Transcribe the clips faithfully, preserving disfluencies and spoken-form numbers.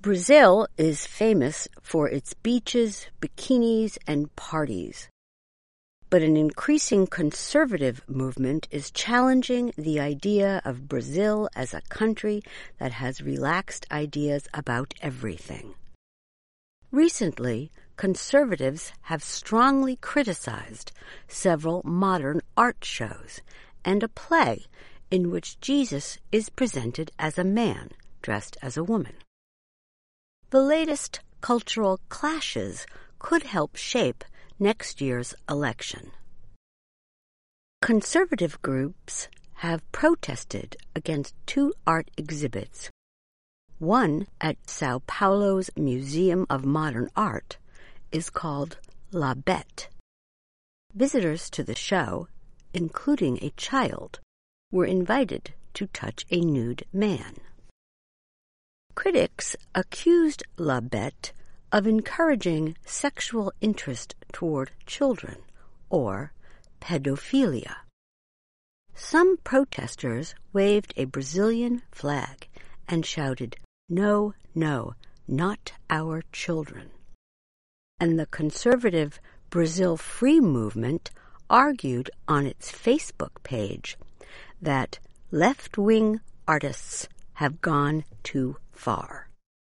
Brazil is famous for its beaches, bikinis, and parties. But an increasing conservative movement is challenging the idea of Brazil as a country that has relaxed ideas about everything. Recently, conservatives have strongly criticized several modern art shows and a play in which Jesus is presented as a man dressed as a woman. The latest cultural clashes could help shape next year's election. Conservative groups have protested against two art exhibits, one at Sao Paulo's Museum of Modern Art is called La Bête. Visitors to the show, including a child, were invited to touch a nude man. Critics accused La Bête of encouraging sexual interest toward children, or pedophilia. Some protesters waved a Brazilian flag and shouted, "No, no, not our children." And the conservative Brazil Free movement argued on its Facebook page that left-wing artists have gone too far.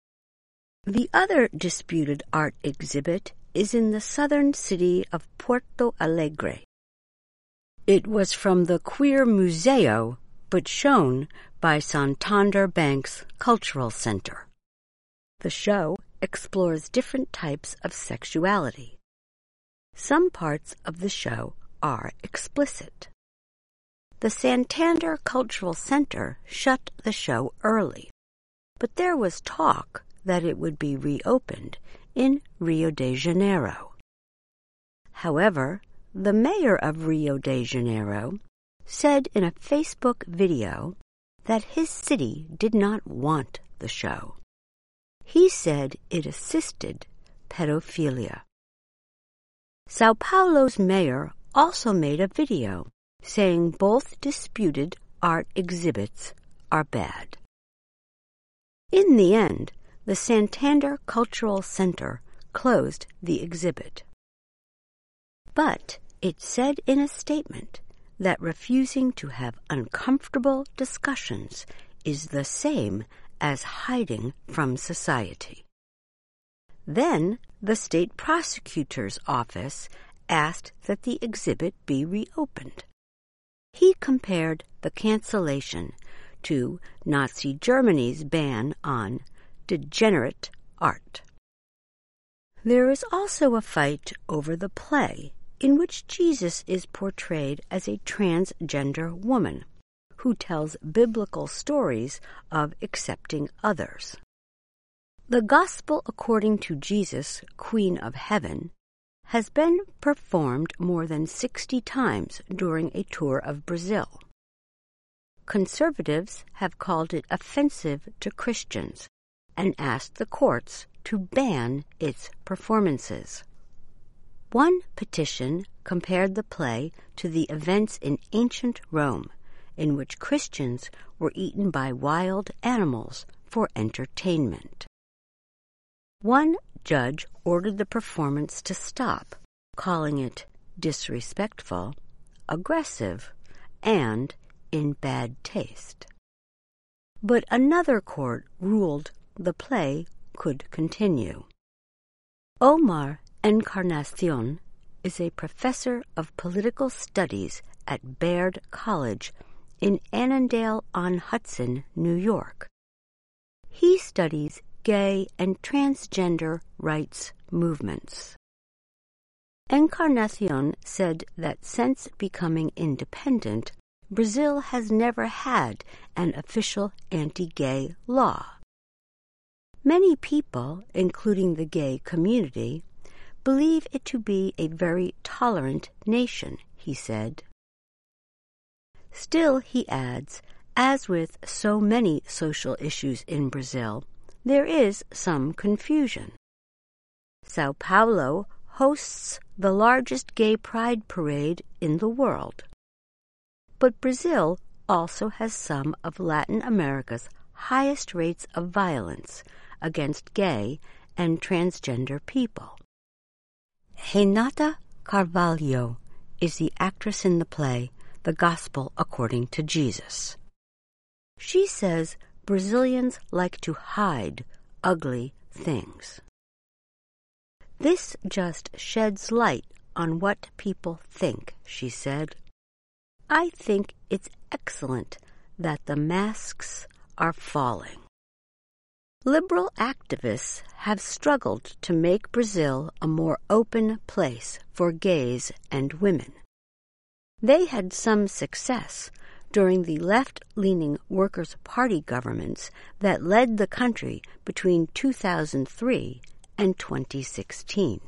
The other disputed art exhibit is in the southern city of Porto Alegre. It was from the Queer Museo, but shown by Santander Bank's Cultural Center. The show explores different types of sexuality. Some parts of the show are explicit. The Santander Cultural Center shut the show early, but there was talk that it would be reopened in Rio de Janeiro. However, the mayor of Rio de Janeiro said in a Facebook video that his city did not want the show. He said it assisted pedophilia. Sao Paulo's mayor also made a video saying both disputed art exhibits are bad. In the end, the Santander Cultural Center closed the exhibit. But it said in a statement that refusing to have uncomfortable discussions is the same as hiding from society. Then the state prosecutor's office asked that the exhibit be reopened. He compared the cancellation to Nazi Germany's ban on degenerate art. There is also a fight over the play in which Jesus is portrayed as a transgender woman who tells biblical stories of accepting others. The Gospel According to Jesus, Queen of Heaven, has been performed more than sixty times during a tour of Brazil. Conservatives have called it offensive to Christians and asked the courts to ban its performances. One petition compared the play to the events in ancient Rome, in which Christians were eaten by wild animals for entertainment. One judge ordered the performance to stop, calling it disrespectful, aggressive, and in bad taste. But another court ruled the play could continue. Omar Encarnacion is a professor of political studies at Baird College in Annandale-on-Hudson, New York. He studies gay and transgender rights movements. Encarnacion said that since becoming independent, Brazil has never had an official anti-gay law. Many people, including the gay community, believe it to be a very tolerant nation, he said. Still, he adds, as with so many social issues in Brazil, there is some confusion. Sao Paulo hosts the largest gay pride parade in the world. But Brazil also has some of Latin America's highest rates of violence against gay and transgender people. Renata Carvalho is the actress in the play The Gospel According to Jesus. She says Brazilians like to hide ugly things. This just sheds light on what people think, she said. I think it's excellent that the masks are falling. Liberal activists have struggled to make Brazil a more open place for gays and women. They had some success during the left-leaning Workers' Party governments that led the country between two thousand three and twenty sixteen.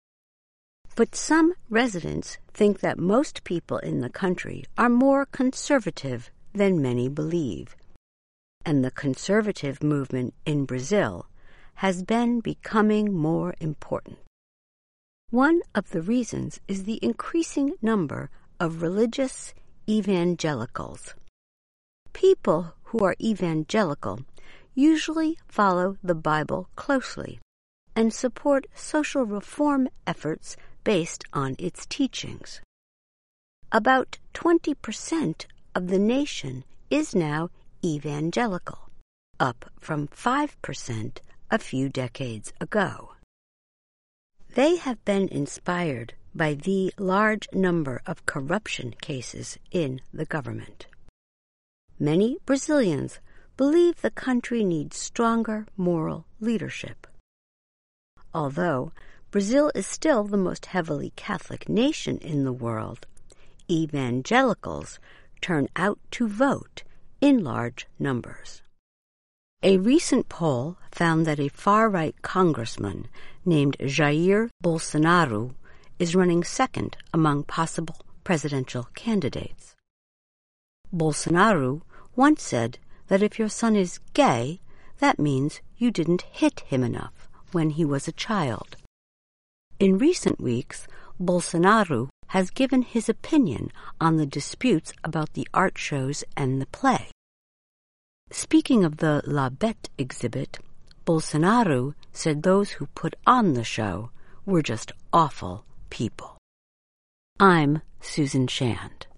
But some residents think that most people in the country are more conservative than many believe, and the conservative movement in Brazil has been becoming more important. One of the reasons is the increasing number of religious evangelicals. People who are evangelical usually follow the Bible closely and support social reform efforts based on its teachings. About twenty percent of the nation is now evangelical, up from five percent a few decades ago. They have been inspired by the large number of corruption cases in the government. Many Brazilians believe the country needs stronger moral leadership. Although Brazil is still the most heavily Catholic nation in the world, evangelicals turn out to vote in large numbers. A recent poll found that a far-right congressman named Jair Bolsonaro is running second among possible presidential candidates. Bolsonaro once said that if your son is gay, that means you didn't hit him enough when he was a child. In recent weeks, Bolsonaro has given his opinion on the disputes about the art shows and the play. Speaking of the La Bête exhibit, Bolsonaro said those who put on the show were just awful people. I'm Susan Shand.